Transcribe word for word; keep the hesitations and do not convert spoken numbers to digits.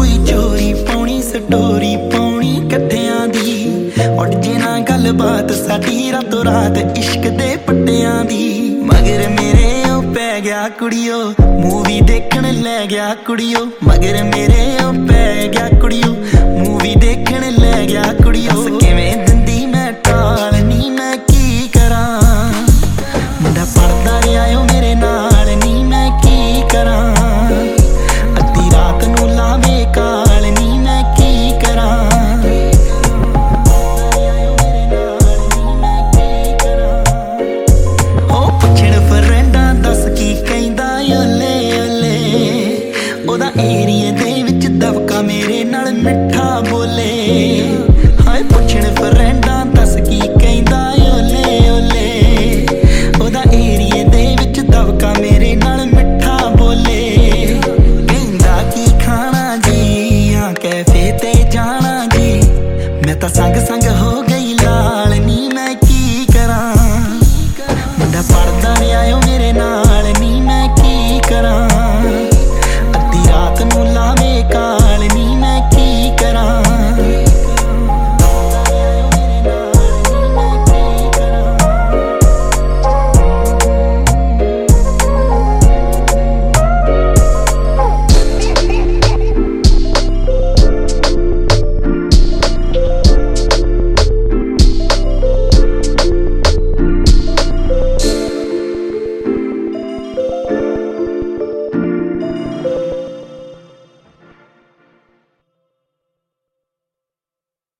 कोई चोरी पाउणी स्टोरी पाउणी कट्ठियां दी उड़ जे ना गल बात साडी रातों रात इश्क दे पट्टियां दी मगर मेरे ओ पै गया कुड़ियो मूवी देखण लै गया कुड़ियो मगर मेरे ओ पै गया कुड़ियो मूवी देखण लै गया कुड़ियो किवें दिंदी मैं टाल नी मैं की करां मुंडा पढ़दा रहा ओ मेरे नाल नी मैं की करां अद्धी रात नूं लावे काल नी मैं की करां ओ पुछण फ्रेंडां दस की कहंदा ओले ओले ओदा एरिए दे